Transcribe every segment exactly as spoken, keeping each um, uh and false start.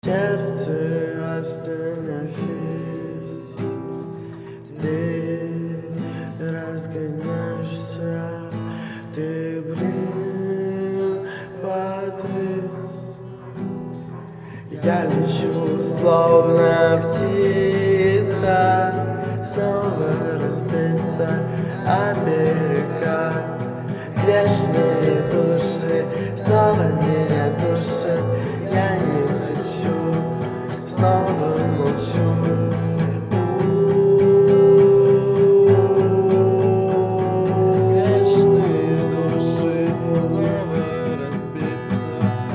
Сердце, остановись, ты разгоняешься, ты, блин, подвис. Я лечу, словно птица, снова разбиться о берега. Грешные души снова меня душат, я не хочу, снова молчу. Грешные души снова разбиться.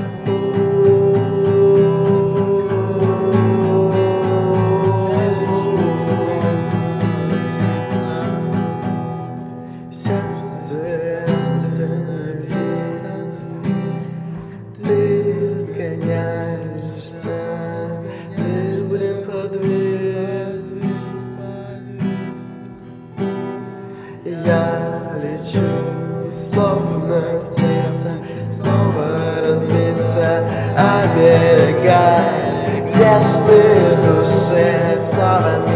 Я лечу, словно птица. Сердце, ты разгоняешься, ты, блин, подвис. Я лечу, словно птица, снова разбиться о берега. Грешные души снова